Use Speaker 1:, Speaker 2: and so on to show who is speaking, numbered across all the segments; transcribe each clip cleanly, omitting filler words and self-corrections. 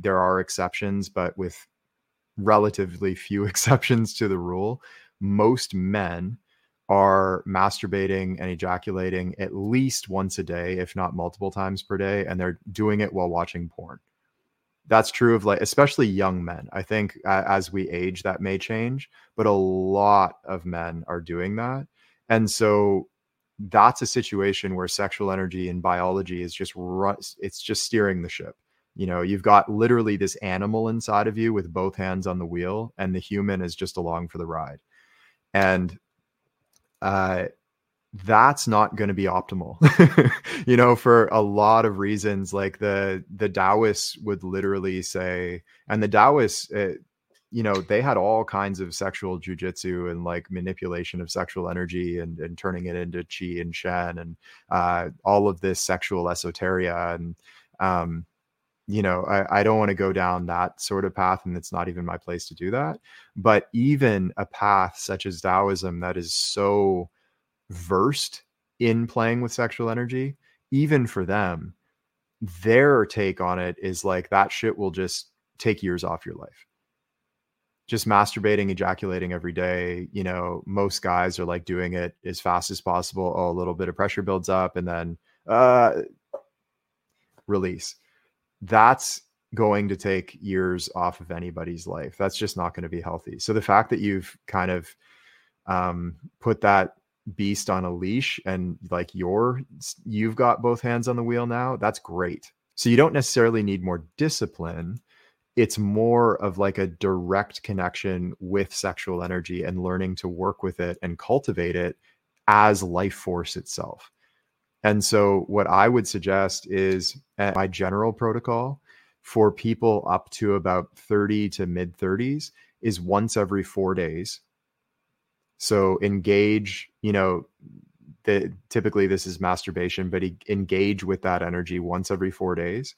Speaker 1: there are exceptions, but with relatively few exceptions to the rule, most men are masturbating and ejaculating at least once a day, if not multiple times per day, and they're doing it while watching porn. That's true of, like, especially young men. I think as we age, that may change, but a lot of men are doing that. And so that's a situation where sexual energy and biology is just it's just steering the ship. You know, you've got literally this animal inside of you with both hands on the wheel, and the human is just along for the ride. And that's not going to be optimal, you know, for a lot of reasons. Like the Taoists would literally say, and the Taoists, you know, they had all kinds of sexual jujitsu and like manipulation of sexual energy and turning it into qi and shen and all of this sexual esoteria. And, you know, I don't want to go down that sort of path, and it's not even my place to do that. But even a path such as Taoism that is so versed in playing with sexual energy, even for them, their take on it is like, that shit will just take years off your life. Just masturbating, ejaculating every day. You know, most guys are like doing it as fast as possible. Oh, a little bit of pressure builds up and then release. That's going to take years off of anybody's life. That's just not going to be healthy. So the fact that you've kind of put that beast on a leash and like you've got both hands on the wheel now, that's great. So you don't necessarily need more discipline. It's more of like a direct connection with sexual energy and learning to work with it and cultivate it as life force itself. And so what I would suggest is my general protocol for people up to about 30 to mid 30s is once every 4 days. So engage, you know, typically this is masturbation, but engage with that energy once every 4 days.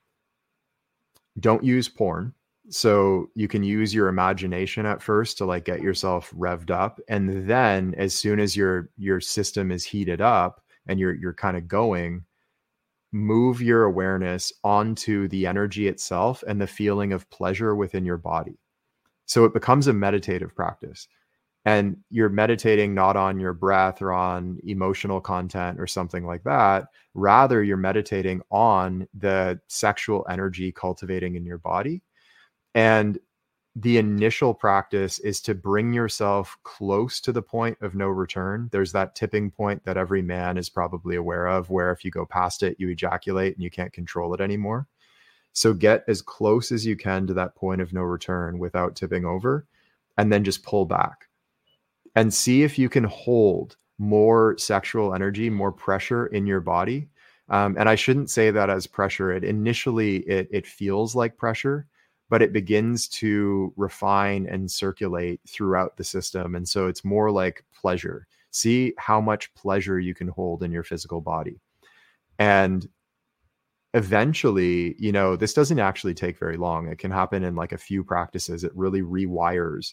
Speaker 1: Don't use porn. So you can use your imagination at first to like get yourself revved up. And then as soon as your system is heated up and you're kind of going, move your awareness onto the energy itself and the feeling of pleasure within your body. So it becomes a meditative practice. And you're meditating not on your breath or on emotional content or something like that. Rather, you're meditating on the sexual energy cultivating in your body. And the initial practice is to bring yourself close to the point of no return. There's that tipping point that every man is probably aware of, where if you go past it, you ejaculate and you can't control it anymore. So get as close as you can to that point of no return without tipping over, and then just pull back. And see if you can hold more sexual energy, more pressure in your body. And I shouldn't say that as pressure. It feels like pressure, but it begins to refine and circulate throughout the system. And so it's more like pleasure. See how much pleasure you can hold in your physical body. And eventually, you know, this doesn't actually take very long. It can happen in like a few practices. It really rewires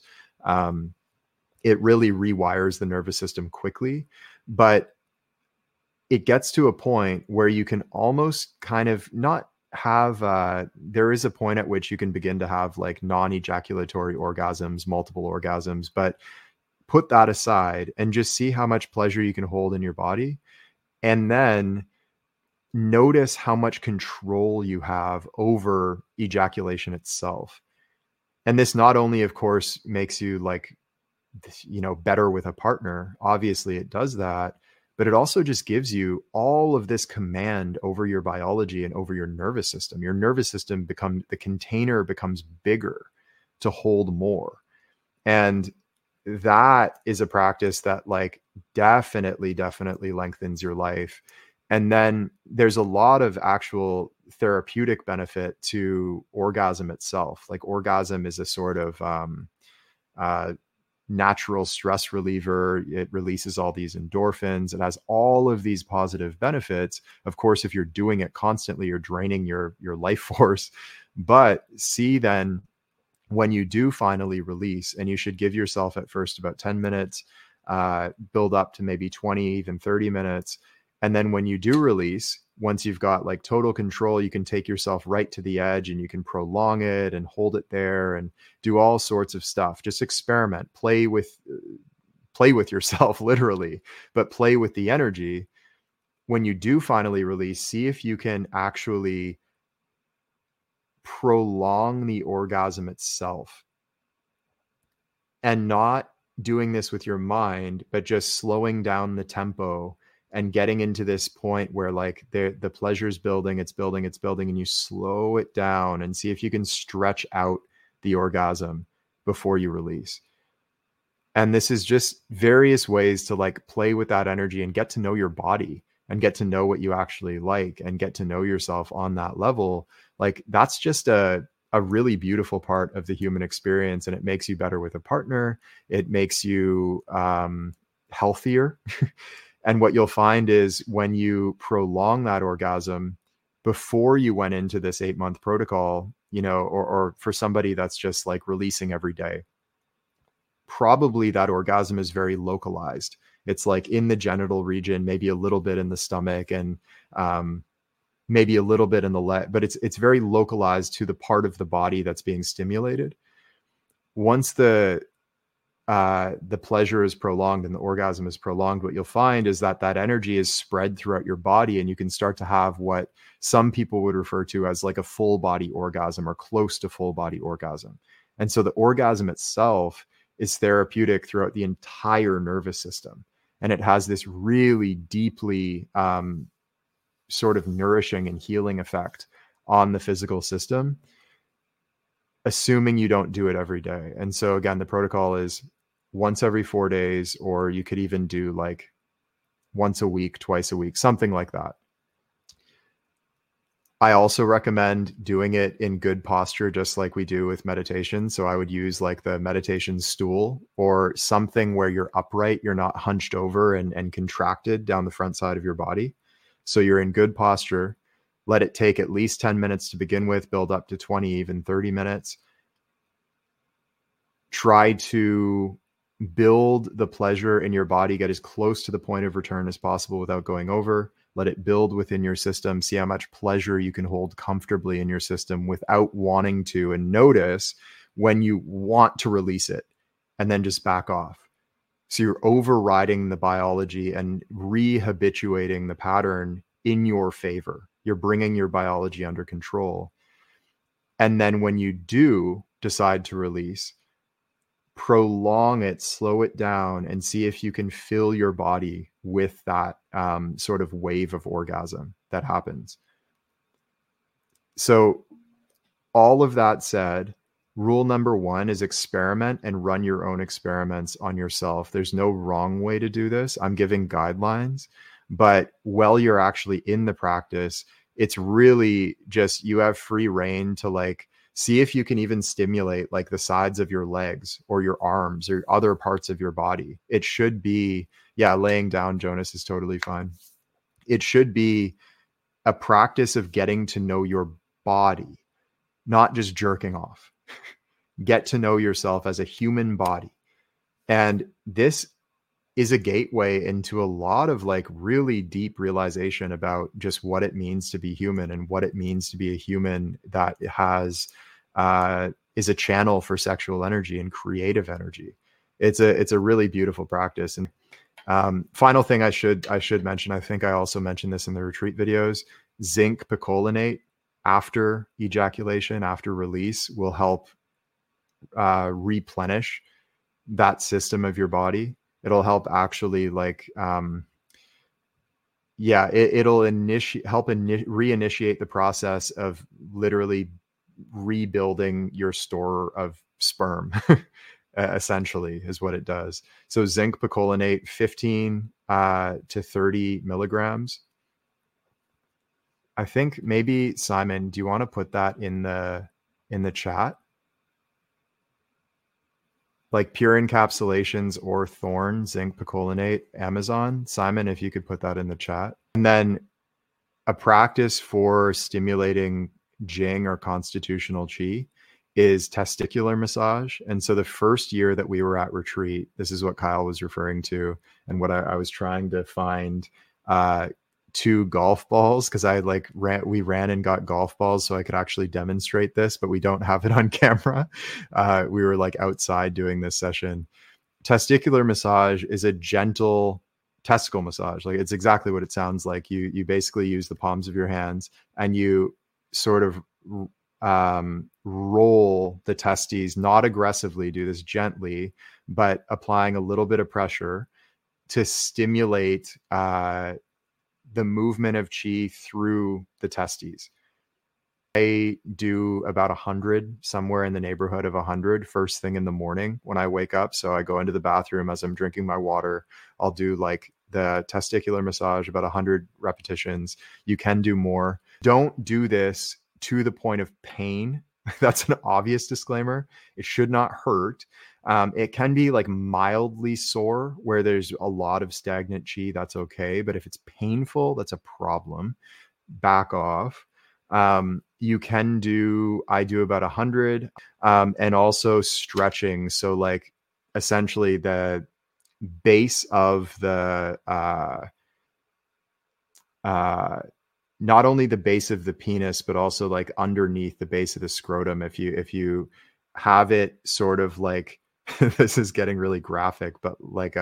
Speaker 1: the nervous system quickly, but it gets to a point where you can almost kind of not have, there is a point at which you can begin to have like non-ejaculatory orgasms, multiple orgasms, but put that aside and just see how much pleasure you can hold in your body. And then notice how much control you have over ejaculation itself. And this not only, of course, makes you like, you know, better with a partner. Obviously it does that, but it also just gives you all of this command over your biology and over your nervous system. Your nervous system the container becomes bigger to hold more. And that is a practice that like definitely lengthens your life. And then there's a lot of actual therapeutic benefit to orgasm itself. Like orgasm is a sort of, natural stress reliever. It releases all these endorphins. It has all of these positive benefits. Of course, if you're doing it constantly, you're draining your life force. But see then when you do finally release, and you should give yourself at first about 10 minutes, build up to maybe 20, even 30 minutes. And then when you do release, once you've got like total control, you can take yourself right to the edge and you can prolong it and hold it there and do all sorts of stuff. Just experiment, play with yourself literally, but play with the energy. When you do finally release, see if you can actually prolong the orgasm itself, and not doing this with your mind, but just slowing down the tempo and getting into this point where like the pleasure's building, it's building, and you slow it down and see if you can stretch out the orgasm before you release. And this is just various ways to like play with that energy and get to know your body and get to know what you actually like and get to know yourself on that level. Like that's just a really beautiful part of the human experience, and it makes you better with a partner. It makes you healthier. And what you'll find is when you prolong that orgasm before you went into this 8-month protocol, you know, or for somebody that's just like releasing every day, probably that orgasm is very localized. It's like in the genital region, maybe a little bit in the stomach, and maybe a little bit in the leg, but it's very localized to the part of the body that's being stimulated. Once the pleasure is prolonged and the orgasm is prolonged, what you'll find is that that energy is spread throughout your body, and you can start to have what some people would refer to as like a full body orgasm or close to full body orgasm. And so the orgasm itself is therapeutic throughout the entire nervous system. And it has this really deeply sort of nourishing and healing effect on the physical system, assuming you don't do it every day. And so again, the protocol is once every 4 days, or you could even do like once a week, twice a week, something like that. I also recommend doing it in good posture, just like we do with meditation. So I would use like the meditation stool or something where you're upright, you're not hunched over and contracted down the front side of your body. So you're in good posture. Let it take at least 10 minutes to begin with, build up to 20, even 30 minutes. Try to build the pleasure in your body, get as close to the point of return as possible without going over. Let it build within your system. See how much pleasure you can hold comfortably in your system without wanting to, and notice when you want to release it and then just back off. So you're overriding the biology and rehabituating the pattern in your favor. You're bringing your biology under control. And then when you do decide to release, prolong it, slow it down, and see if you can fill your body with that sort of wave of orgasm that happens. So all of that said, rule number 1 is experiment and run your own experiments on yourself. There's no wrong way to do this. I'm giving guidelines, but while you're actually in the practice, it's really just, you have free reign to like, see if you can even stimulate like the sides of your legs or your arms or other parts of your body. It should be, yeah, laying down, Jonas, is totally fine. It should be a practice of getting to know your body, not just jerking off. Get to know yourself as a human body. And this is a gateway into a lot of like really deep realization about just what it means to be human and what it means to be a human that has is a channel for sexual energy and creative energy. It's a really beautiful practice. And final thing I should mention, I think I also mentioned this in the retreat videos, zinc picolinate after ejaculation, after release, will help replenish that system of your body. It'll help actually like, it'll help reinitiate the process of literally rebuilding your store of sperm, essentially is what it does. So zinc picolinate, 15 to 30 milligrams. I think maybe Simon, do you want to put that in the chat? Like Pure Encapsulations or Thorn, zinc picolinate, Amazon. Simon, if you could put that in the chat. And then a practice for stimulating Jing or constitutional chi is testicular massage. And so the first year that we were at retreat, this is what Kyle was referring to and what I was trying to find 2 golf balls because I like we ran and got golf balls so I could actually demonstrate this, but we don't have it on camera. We were like outside doing this session. Testicular massage is a gentle testicle massage. Like it's exactly what it sounds like. You basically use the palms of your hands and you sort of roll the testes, not aggressively, do this gently, but applying a little bit of pressure to stimulate the movement of chi through the testes. I do about 100, somewhere in the neighborhood of 100 first thing in the morning when I wake up. So I go into the bathroom as I'm drinking my water. I'll do like the testicular massage, about 100 repetitions. You can do more. Don't do this to the point of pain. That's an obvious disclaimer. It should not hurt. It can be like mildly sore where there's a lot of stagnant chi. That's okay. But if it's painful, that's a problem. Back off. You can do, I do about 100, and also stretching. So like essentially the base of the, not only the base of the penis, but also like underneath the base of the scrotum. If you have it sort of like, this is getting really graphic, but like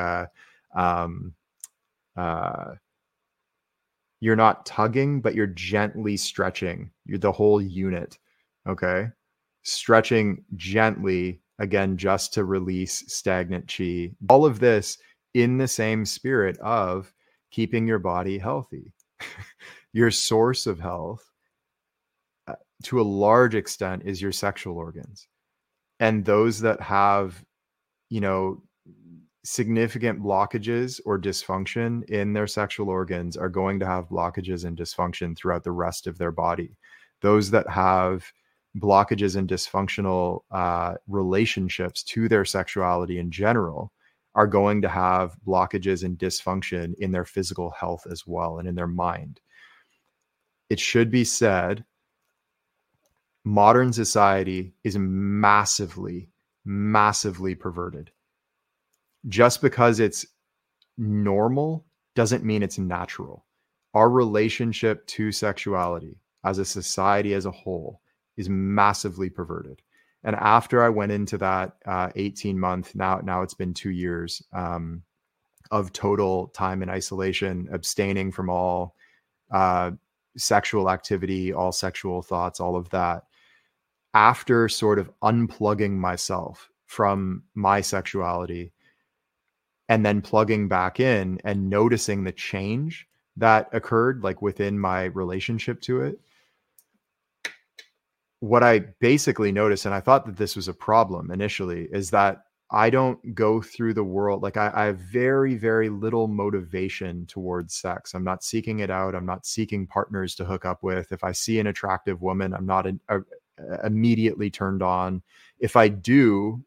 Speaker 1: you're not tugging, but you're gently stretching the whole unit. Okay. Stretching gently, again, just to release stagnant chi. All of this in the same spirit of keeping your body healthy. Your source of health, to a large extent, is your sexual organs. And those that have, significant blockages or dysfunction in their sexual organs are going to have blockages and dysfunction throughout the rest of their body. Those that have blockages and dysfunctional relationships to their sexuality in general are going to have blockages and dysfunction in their physical health as well, and in their mind. It should be said, modern society is massively, massively perverted. Just because it's normal doesn't mean it's natural. Our relationship to sexuality as a society as a whole is massively perverted. And after I went into that 18-month, now it's been 2 years of total time in isolation, abstaining from all sexual activity, all sexual thoughts, all of that. After sort of unplugging myself from my sexuality and then plugging back in and noticing the change that occurred like within my relationship to it, what I basically noticed, and I thought that this was a problem initially, is that I don't go through the world. Like I have very, very little motivation towards sex. I'm not seeking it out. I'm not seeking partners to hook up with. If I see an attractive woman, I'm not immediately turned on. If I do,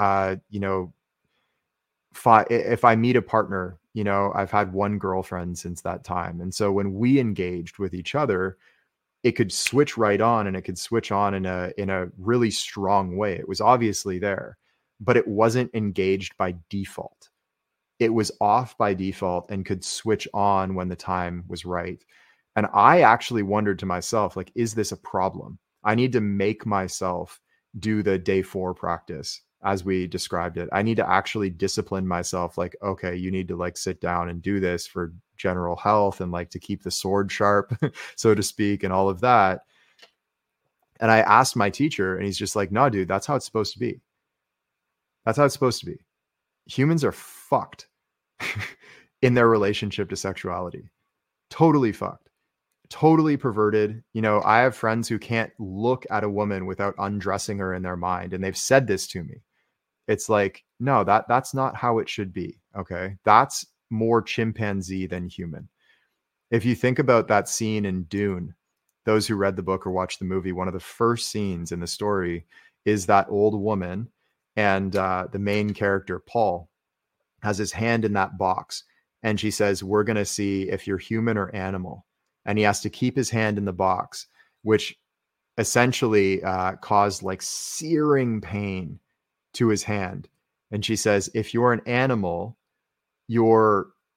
Speaker 1: if I meet a partner, I've had one girlfriend since that time. And so when we engaged with each other, it could switch right on, and it could switch on in a really strong way. It was obviously there, but it wasn't engaged by default. It was off by default and could switch on when the time was right. And I actually wondered to myself, like, is this a problem? I need to make myself do the day 4 practice as we described it. I need to actually discipline myself. Like, okay, you need to like sit down and do this for general health and like to keep the sword sharp, so to speak, and all of that. And I asked my teacher, and he's just like, no, dude, that's how it's supposed to be. That's how it's supposed to be. Humans are fucked in their relationship to sexuality. Totally fucked. Totally perverted. I have friends who can't look at a woman without undressing her in their mind. And they've said this to me. It's like, no, that's not how it should be. Okay. That's more chimpanzee than human. If you think about that scene in Dune, those who read the book or watched the movie, one of the first scenes in the story is that old woman, and the main character, Paul, has his hand in that box. And she says, we're going to see if you're human or animal. And he has to keep his hand in the box, which essentially caused like searing pain to his hand. And she says, if you're an animal, your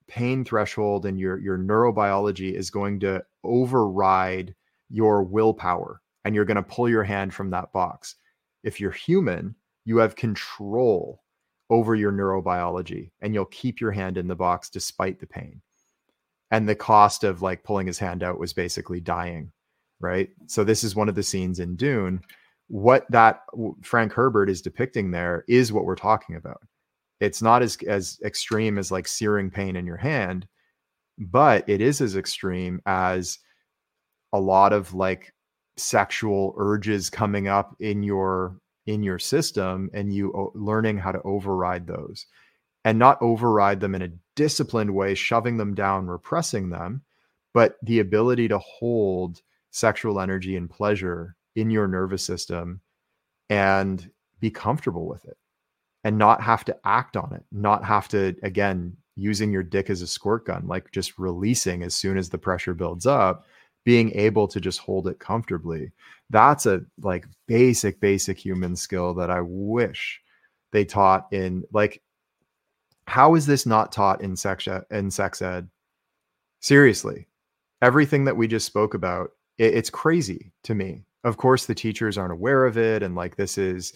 Speaker 1: pain threshold and your neurobiology is going to override your willpower, and you're going to pull your hand from that box. If you're human, you have control over your neurobiology, and you'll keep your hand in the box despite the pain. And the cost of like pulling his hand out was basically dying, right? So this is one of the scenes in Dune. What that Frank Herbert is depicting there is what we're talking about. It's not as extreme as like searing pain in your hand, but it is as extreme as a lot of like sexual urges coming up in your system, and you learning how to override those, and not override them in a disciplined way, shoving them down, repressing them, but the ability to hold sexual energy and pleasure in your nervous system and be comfortable with it, and not have to act on it, not have to, again, using your dick as a squirt gun, like just releasing as soon as the pressure builds up, being able to just hold it comfortably. That's a like basic human skill that I wish they taught in, like, how is this not taught in sex ed? Seriously, everything that we just spoke about, it's crazy to me. Of course, the teachers aren't aware of it, and like this is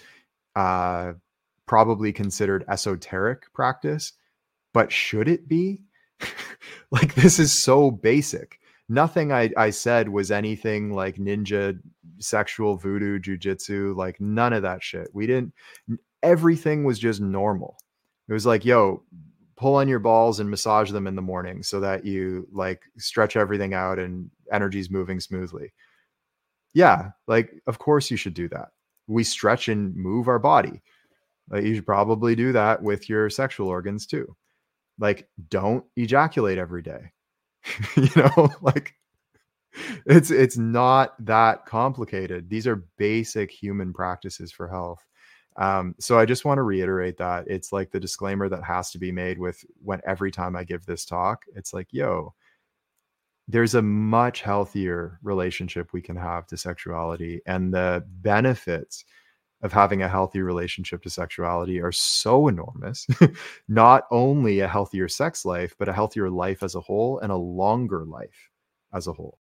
Speaker 1: probably considered esoteric practice, but should it be? Like, this is so basic. Nothing I said was anything like ninja, sexual, voodoo, jujitsu, like none of that shit. Everything was just normal. It was like, yo, pull on your balls and massage them in the morning so that you like stretch everything out and energy's moving smoothly. Yeah, like, of course you should do that. We stretch and move our body. Like, you should probably do that with your sexual organs too. Like, don't ejaculate every day. Like, it's not that complicated. These are basic human practices for health. So I just want to reiterate that it's like the disclaimer that has to be made with when every time I give this talk, it's like, yo, there's a much healthier relationship we can have to sexuality, and the benefits of having a healthy relationship to sexuality are so enormous. Not only a healthier sex life, but a healthier life as a whole, and a longer life as a whole.